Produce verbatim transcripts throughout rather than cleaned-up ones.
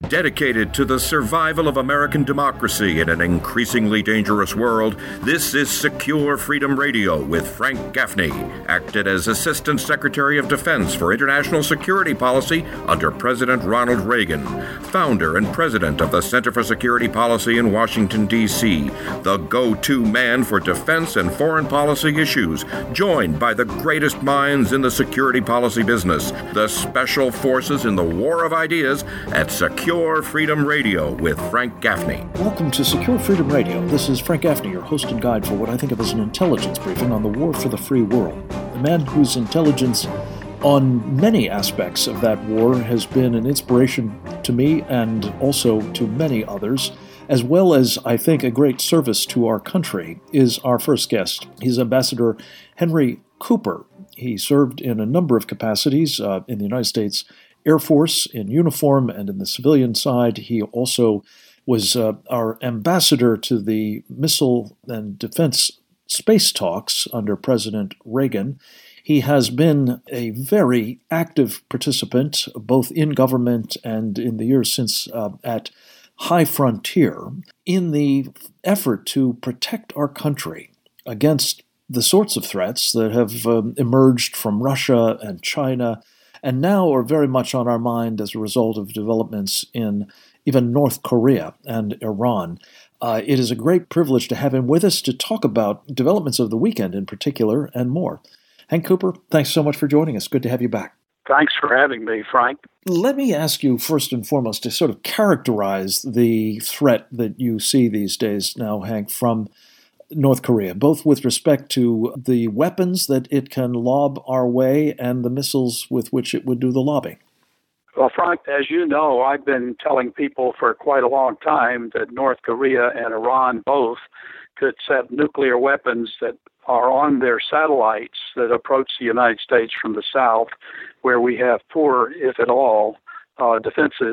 Dedicated to the survival of American democracy in an increasingly dangerous world, this is Secure Freedom Radio with Frank Gaffney, acted as Assistant Secretary of Defense for International Security Policy under President Ronald Reagan, founder and president of the Center for Security Policy in Washington, D C, the go-to man for defense and foreign policy issues, joined by the greatest minds in the security policy business, the special forces in the war of ideas at Secure Freedom Radio with Frank Gaffney. Welcome to Secure Freedom Radio. This is Frank Gaffney, your host and guide for what I think of as an intelligence briefing on the war for the free world. A man whose intelligence on many aspects of that war has been an inspiration to me and also to many others, as well as, I think, a great service to our country, is our first guest. He's Ambassador Henry Cooper. He served in a number of capacities uh, in the United States Air Force in uniform and in the civilian side. He also was uh, our ambassador to the Missile and Defense Space Talks under President Reagan. He has been a very active participant, both in government and in the years since uh, at High Frontier, in the effort to protect our country against the sorts of threats that have um, emerged from Russia and China, and now are very much on our mind as a result of developments in even North Korea and Iran. Uh, it is a great privilege to have him with us to talk about developments of the weekend in particular and more. Hank Cooper, thanks so much for joining us. Good to have you back. Thanks for having me, Frank. Let me ask you first and foremost to sort of characterize the threat that you see these days now, Hank, from North Korea, both with respect to the weapons that it can lob our way and the missiles with which it would do the lobbing. Well, Frank, as you know, I've been telling people for quite a long time that North Korea and Iran both could set nuclear weapons that are on their satellites that approach the United States from the south, where we have poor, if at all, uh, defenses,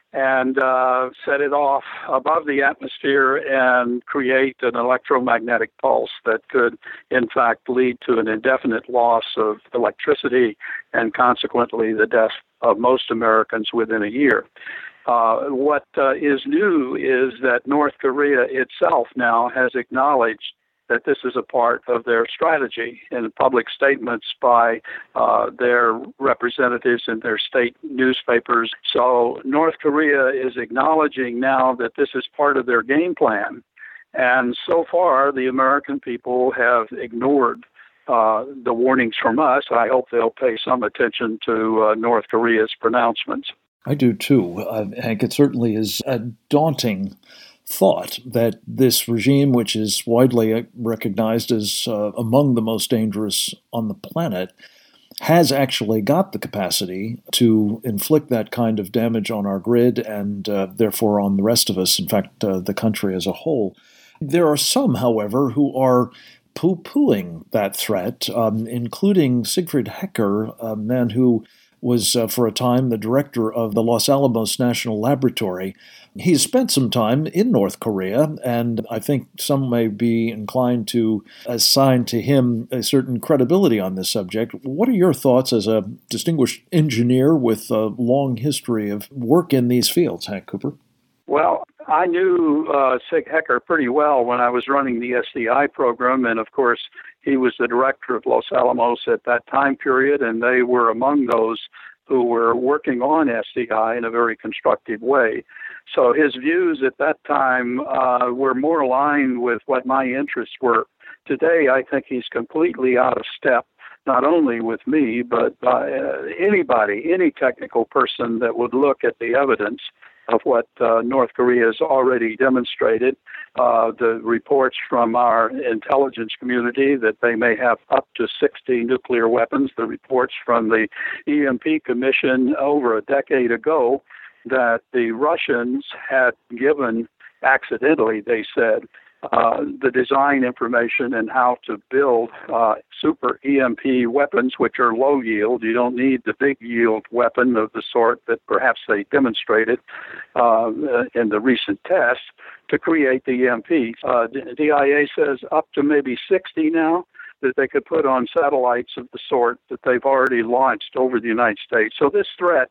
and uh, set it off above the atmosphere and create an electromagnetic pulse that could, in fact, lead to an indefinite loss of electricity and consequently the death of most Americans within a year. Uh, what uh, is new is that North Korea itself now has acknowledged that this is a part of their strategy in public statements by uh, their representatives in their state newspapers. So North Korea is acknowledging now that this is part of their game plan. And so far, the American people have ignored uh, the warnings from us. I hope they'll pay some attention to uh, North Korea's pronouncements. I do too, uh, Hank. It certainly is a daunting thought that this regime, which is widely recognized as uh, among the most dangerous on the planet, has actually got the capacity to inflict that kind of damage on our grid and uh, therefore on the rest of us, in fact, uh, the country as a whole. There are some, however, who are poo-pooing that threat, um, including Siegfried Hecker, a man who was uh, for a time the director of the Los Alamos National Laboratory. He's spent some time in North Korea, and I think some may be inclined to assign to him a certain credibility on this subject. What are your thoughts as a distinguished engineer with a long history of work in these fields, Hank Cooper? Well, I knew uh, Sig Hecker pretty well when I was running the S D I program, and of course, he was the director of Los Alamos at that time period, and they were among those who were working on S D I in a very constructive way. So his views at that time uh, were more aligned with what my interests were. Today, I think he's completely out of step, not only with me, but by uh, anybody, any technical person that would look at the evidence of what uh, North Korea has already demonstrated, uh, the reports from our intelligence community that they may have up to sixty nuclear weapons, the reports from the E M P Commission over a decade ago that the Russians had given, accidentally, they said, uh, the design information and how to build uh, super E M P weapons, which are low yield. You don't need the big yield weapon of the sort that perhaps they demonstrated uh, in the recent tests to create the E M P. Uh, D I A says up to maybe sixty now that they could put on satellites of the sort that they've already launched over the United States. So this threat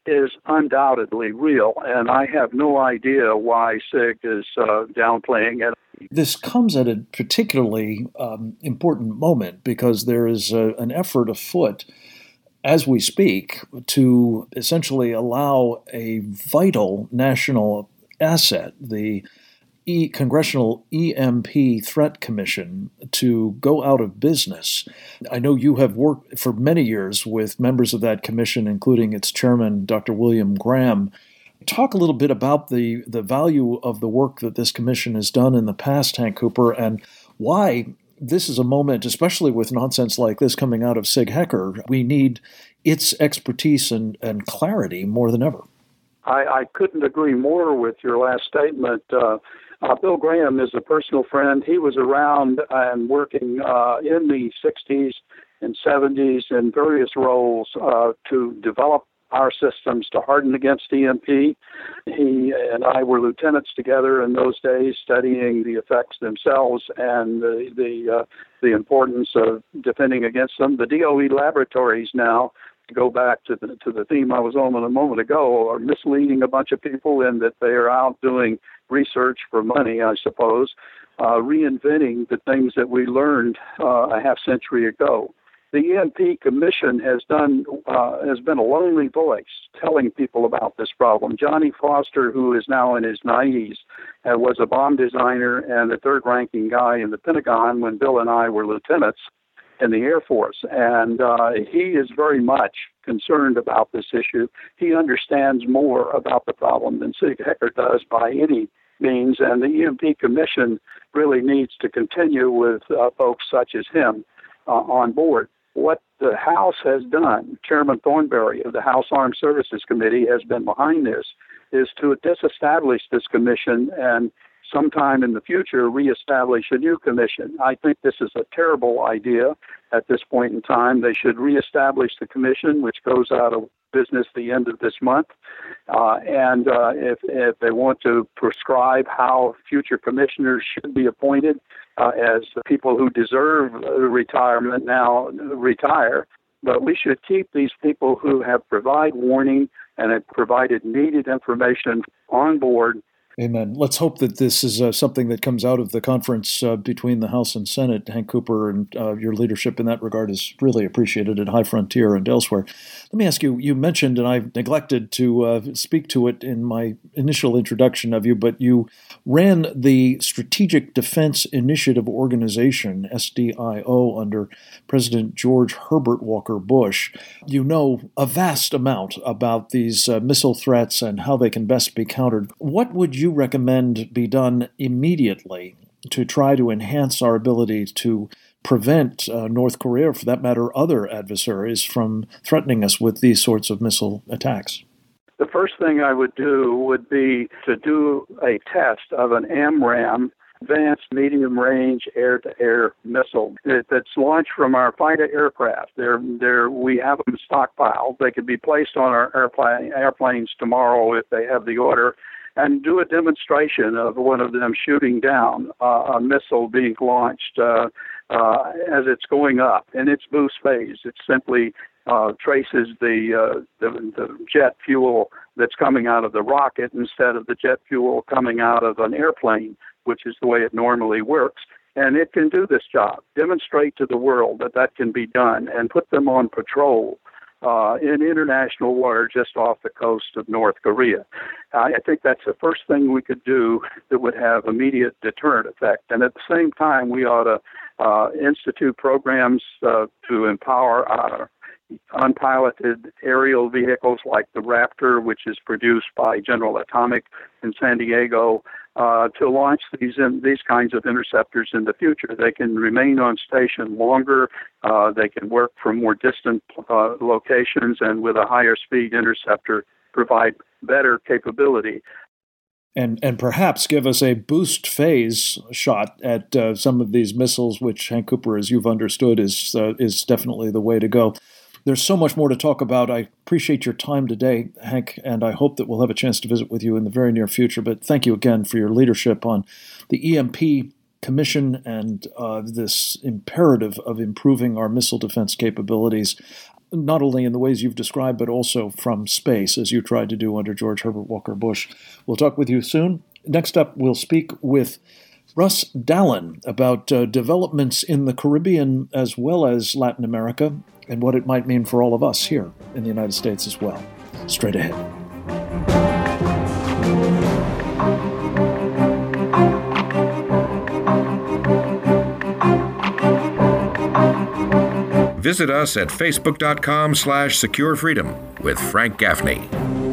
is undoubtedly real, and I have no idea why SIG is uh, downplaying it. This comes at a particularly um, important moment because there is a, an effort afoot as we speak to essentially allow a vital national asset, the E- Congressional E M P Threat Commission, to go out of business. I know you have worked for many years with members of that commission, including its chairman, Doctor William Graham. Talk a little bit about the, the value of the work that this commission has done in the past, Hank Cooper, and why this is a moment, especially with nonsense like this coming out of SIG Hecker, we need its expertise and, and clarity more than ever. I, I couldn't agree more with your last statement. Uh, uh, Bill Graham is a personal friend. He was around and working uh, in the sixties and seventies in various roles uh, to develop our systems to harden against E M P. He and I were lieutenants together in those days, studying the effects themselves and the the, uh, the importance of defending against them. The D O E laboratories now, to go back to the to the theme I was on a moment ago, are misleading a bunch of people in that they are out doing research for money, I suppose, uh, reinventing the things that we learned uh, a half century ago. The E M P Commission has done uh, has been a lonely voice telling people about this problem. Johnny Foster, who is now in his nineties, uh, was a bomb designer and the third-ranking guy in the Pentagon when Bill and I were lieutenants in the Air Force, and uh, he is very much concerned about this issue. He understands more about the problem than SIG Hecker does by any means, and the E M P Commission really needs to continue with uh, folks such as him uh, on board. What the House has done, Chairman Thornberry of the House Armed Services Committee has been behind this, is to disestablish this commission and sometime in the future reestablish a new commission. I think this is a terrible idea at this point in time. They should reestablish the commission, which goes out of business the end of this month. Uh, and uh, if, if they want to prescribe how future commissioners should be appointed, uh, as the people who deserve retirement now retire, but we should keep these people who have provided warning and have provided needed information on board. Amen. Let's hope that this is uh, something that comes out of the conference uh, between the House and Senate. Hank Cooper, and uh, your leadership in that regard is really appreciated at High Frontier and elsewhere. Let me ask you, you mentioned, and I neglected to uh, speak to it in my initial introduction of you, but you ran the Strategic Defense Initiative Organization, S D I O, under President George Herbert Walker Bush. You know a vast amount about these uh, missile threats and how they can best be countered. What would you recommend be done immediately to try to enhance our ability to prevent uh, North Korea, or for that matter, other adversaries from threatening us with these sorts of missile attacks? The first thing I would do would be to do a test of an AMRAAM, Advanced Medium Range Air-to-Air Missile, that's launched from our fighter aircraft. They're, they're, we have them stockpiled. They could be placed on our airplane, airplanes tomorrow if they have the order, and do a demonstration of one of them shooting down uh, a missile being launched uh, uh, as it's going up in its boost phase. It simply uh, traces the, uh, the the jet fuel that's coming out of the rocket instead of the jet fuel coming out of an airplane, which is the way it normally works. And it can do this job. Demonstrate to the world that that can be done and put them on patrol Uh, in international water just off the coast of North Korea. Uh, I think that's the first thing we could do that would have immediate deterrent effect. And at the same time, we ought to uh, institute programs uh, to empower our unpiloted aerial vehicles like the Raptor, which is produced by General Atomic in San Diego, uh, to launch these in, these kinds of interceptors in the future. They can remain on station longer. Uh, they can work from more distant uh, locations, and with a higher speed interceptor, provide better capability. And and perhaps give us a boost phase shot at uh, some of these missiles, which, Hank Cooper, as you've understood, is uh, is definitely the way to go. There's so much more to talk about. I appreciate your time today, Hank, and I hope that we'll have a chance to visit with you in the very near future. But thank you again for your leadership on the E M P Commission and uh, this imperative of improving our missile defense capabilities. not only in the ways you've described, but also from space, as you tried to do under George Herbert Walker Bush. We'll talk with you soon. Next up, we'll speak with Russ Dallin about uh, developments in the Caribbean as well as Latin America and what it might mean for all of us here in the United States as well. Straight ahead. Visit us at facebook.com slash secure freedom with Frank Gaffney.